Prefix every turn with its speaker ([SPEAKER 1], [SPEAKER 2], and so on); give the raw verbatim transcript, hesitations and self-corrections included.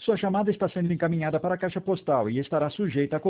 [SPEAKER 1] Sua chamada está sendo encaminhada para a caixa postal e estará sujeita a